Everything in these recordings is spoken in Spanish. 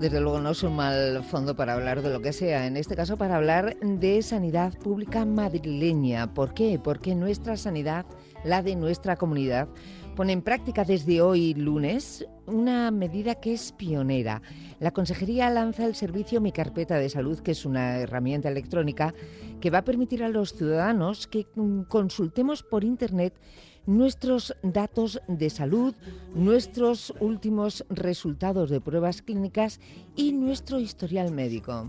Desde luego no es un mal fondo para hablar de lo que sea, en este caso para hablar de sanidad pública madrileña. ¿Por qué? Porque nuestra sanidad, la de nuestra comunidad, pone en práctica desde hoy lunes una medida que es pionera. La Consejería lanza el servicio Mi Carpeta de Salud, que es una herramienta electrónica que va a permitir a los ciudadanos que consultemos por Internet nuestros datos de salud, nuestros últimos resultados de pruebas clínicas y nuestro historial médico.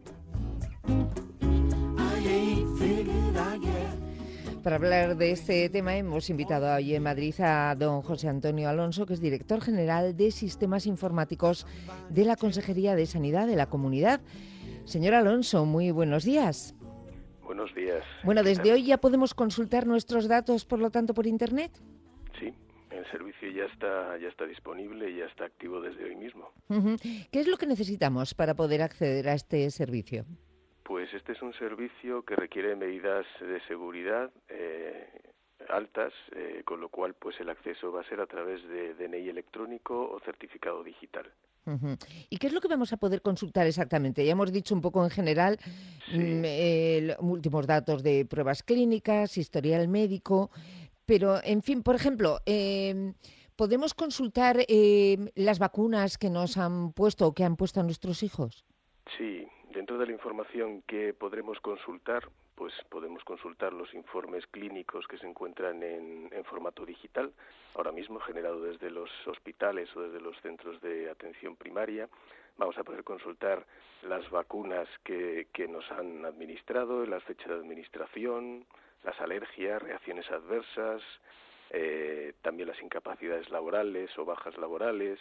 Para hablar de este tema hemos invitado hoy en Madrid a don José Antonio Alonso, que es director general de Sistemas Informáticos de la Consejería de Sanidad de la Comunidad. Señor Alonso, muy buenos días. Buenos días. Bueno, desde hoy ya podemos consultar nuestros datos, por lo tanto, por Internet. Sí, el servicio ya está disponible y ya está activo desde hoy mismo. ¿Qué es lo que necesitamos para poder acceder a este servicio? Pues este es un servicio que requiere medidas de seguridad altas, con lo cual pues el acceso va a ser a través de DNI electrónico o certificado digital. ¿Y qué es lo que vamos a poder consultar exactamente? Ya hemos dicho un poco en general, últimos datos de pruebas clínicas, historial médico, pero en fin, por ejemplo, ¿podemos consultar las vacunas que nos han puesto o que han puesto a nuestros hijos? Sí, dentro de la información que podremos consultar, pues podemos consultar los informes clínicos que se encuentran en formato digital, ahora mismo generado desde los hospitales o desde los centros de atención primaria. Vamos a poder consultar las vacunas que nos han administrado, las fechas de administración, las alergias, reacciones adversas, también las incapacidades laborales o bajas laborales,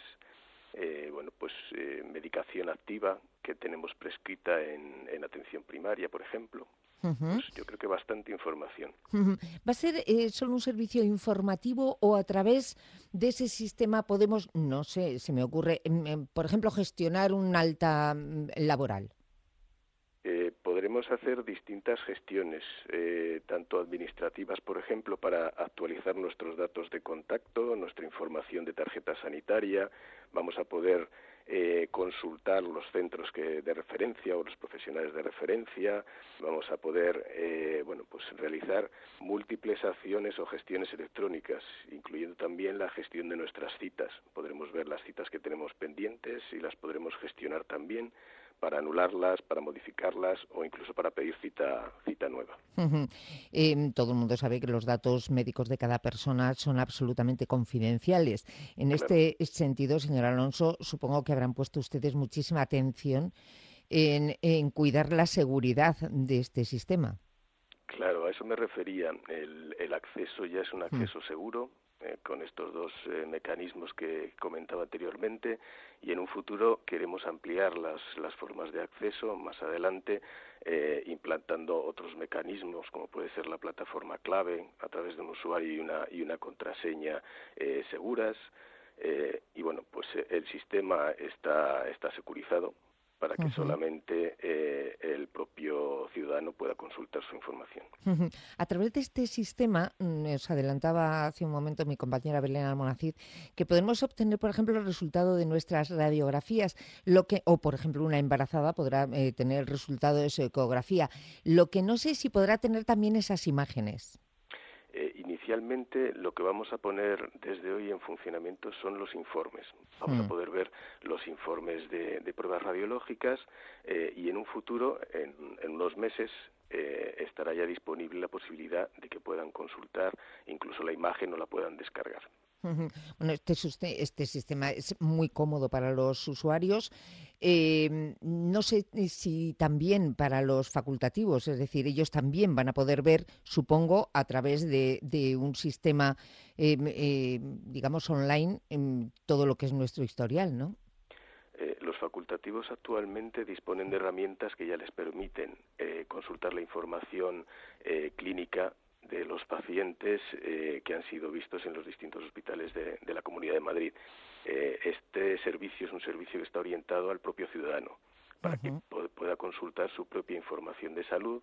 medicación activa que tenemos prescrita en atención primaria, por ejemplo. Pues yo creo que bastante información. ¿Va a ser solo un servicio informativo o a través de ese sistema podemos, no sé, se me ocurre, por ejemplo, gestionar un alta laboral? Podremos hacer distintas gestiones, tanto administrativas, por ejemplo, para actualizar nuestros datos de contacto, nuestra información de tarjeta sanitaria. Vamos a poder consultar los centros de referencia o los profesionales de referencia. Vamos a poder realizar múltiples acciones o gestiones electrónicas, incluyendo también la gestión de nuestras citas. Podremos ver las citas que tenemos pendientes y las podremos gestionar también para anularlas, para modificarlas o incluso para pedir cita nueva. Todo el mundo sabe que los datos médicos de cada persona son absolutamente confidenciales. En este sentido, señor Alonso, supongo que habrán puesto ustedes muchísima atención en cuidar la seguridad de este sistema. Claro, a eso me refería. El acceso ya es un acceso seguro, con estos dos mecanismos que comentaba anteriormente, y en un futuro queremos ampliar las formas de acceso más adelante, implantando otros mecanismos como puede ser la plataforma clave a través de un usuario y una contraseña seguras, el sistema está securizado para que solamente el propio ciudadano pueda consultar su información. A través de este sistema, os adelantaba hace un momento mi compañera Belén Almonacid, que podemos obtener, por ejemplo, el resultado de nuestras radiografías, o por ejemplo una embarazada podrá tener el resultado de su ecografía. Lo que no sé si podrá tener también esas imágenes. Inicialmente lo que vamos a poner desde hoy en funcionamiento son los informes. Vamos a poder ver los informes de pruebas radiológicas y en un futuro, en unos meses, estará ya disponible la posibilidad de que puedan consultar incluso la imagen o la puedan descargar. Bueno, este sistema es muy cómodo para los usuarios. No sé si también para los facultativos, es decir, ellos también van a poder ver, supongo, a través de un sistema, digamos, online, todo lo que es nuestro historial, ¿no? Los facultativos actualmente disponen de herramientas que ya les permiten consultar la información clínica de los pacientes que han sido vistos en los distintos hospitales de la Comunidad de Madrid. Este servicio es un servicio que está orientado al propio ciudadano para que pueda consultar su propia información de salud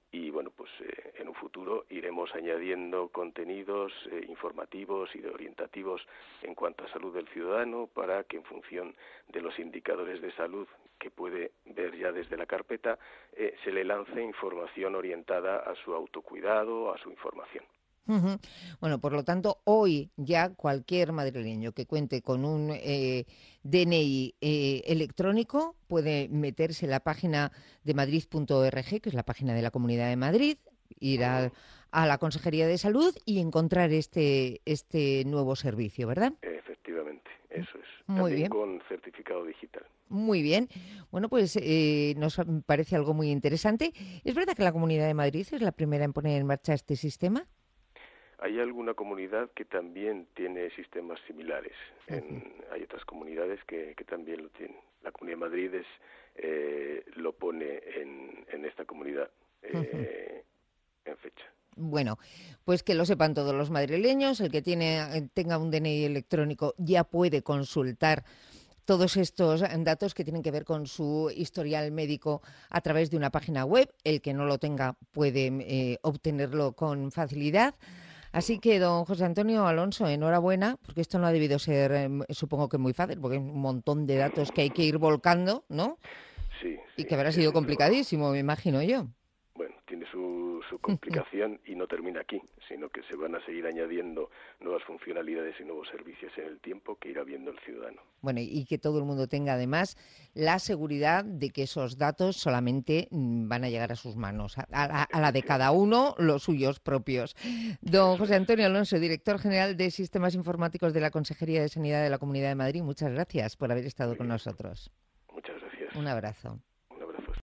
y bueno, pues en un futuro iremos añadiendo contenidos informativos y orientativos en cuanto a salud del ciudadano, para que en función de los indicadores de salud que puede ver ya desde la carpeta, se le lance información orientada a su autocuidado, a su información. Ujú. Bueno, por lo tanto, hoy ya cualquier madrileño que cuente con un DNI electrónico puede meterse en la página de madrid.org, que es la página de la Comunidad de Madrid, ir a la Consejería de Salud y encontrar este nuevo servicio, ¿verdad? Efectivamente, eso es. Muy También bien. con certificado digital. Muy bien. Bueno, pues nos parece algo muy interesante. ¿Es verdad que la Comunidad de Madrid es la primera en poner en marcha este sistema? Hay alguna comunidad que también tiene sistemas similares. Hay otras comunidades que también lo tienen. La Comunidad de Madrid lo pone en esta comunidad en fecha. Bueno, pues que lo sepan todos los madrileños. El que tenga un DNI electrónico ya puede consultar todos estos datos que tienen que ver con su historial médico a través de una página web. El que no lo tenga puede obtenerlo con facilidad. Así que, don José Antonio Alonso, enhorabuena, porque esto no ha debido ser, supongo que muy fácil, porque hay un montón de datos que hay que ir volcando, ¿no? Sí, Y sí, que habrá es sido un trabajo. complicadísimo, me imagino yo. Bueno, tiene su complicación y no termina aquí, sino que se van a seguir añadiendo nuevas funcionalidades y nuevos servicios en el tiempo que irá viendo el ciudadano. Bueno, y que todo el mundo tenga además la seguridad de que esos datos solamente van a llegar a sus manos, a la de cada uno, los suyos propios. Don Eso José es. Antonio Alonso, director general de Sistemas Informáticos de la Consejería de Sanidad de la Comunidad de Madrid, muchas gracias por haber estado Muy con bien. nosotros. Muchas gracias. Un abrazo.